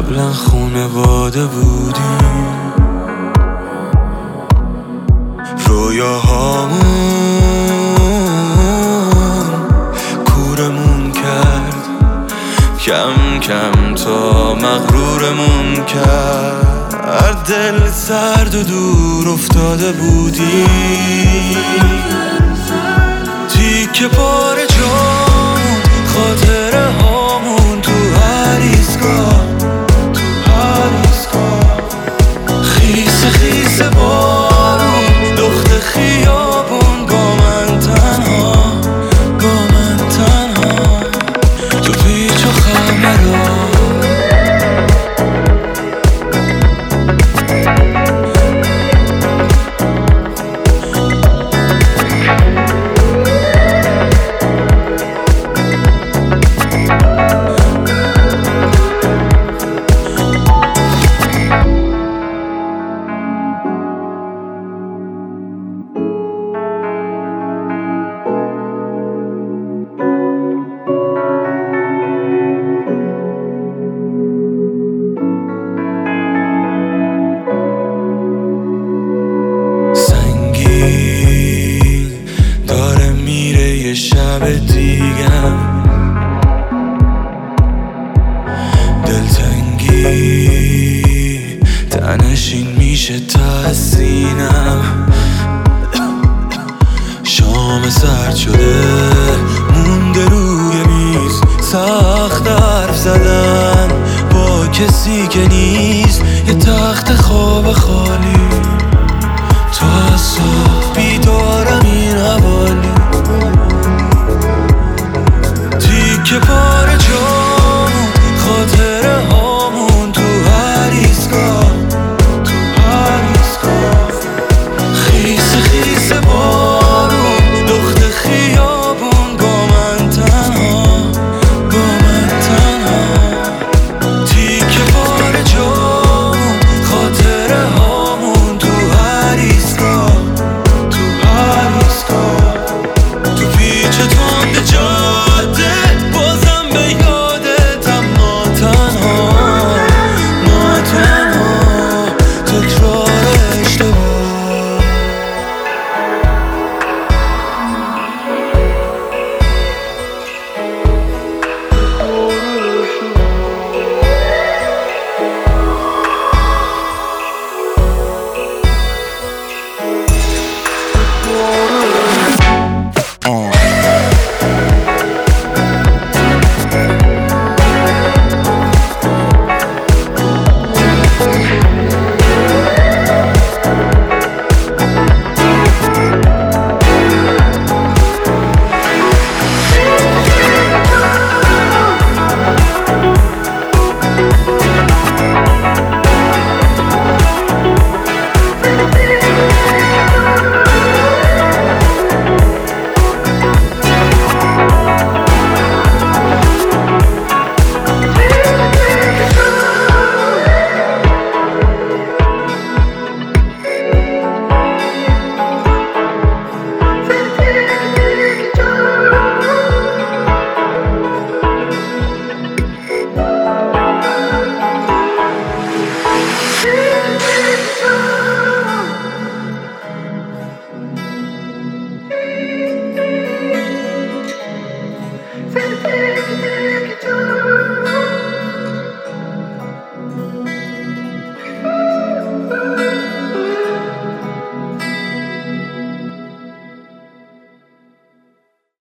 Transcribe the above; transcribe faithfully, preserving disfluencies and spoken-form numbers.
قبلا خونواده بودیم، رویاهامون کورمون کرد، کم کم تا مغرورمون کرد. دل سرد و دور افتاده بودیم، تیکه پاره جامون، خاطره هامون تو هر ایستگاه، تو هر ایستگاه. خیس خیس بارون، دخت خیابون، با من تنها، با من تنها تو پیچ و خمرها. داره میره یه شب دیگم، دلتنگی تنشین میشه تا سینم. شام سرد شده مونده روی میز، سخت حرف زدن با کسی که نیست، یه تخت خواب خالی تا صبح بیدارم این حوالی. تیکه پا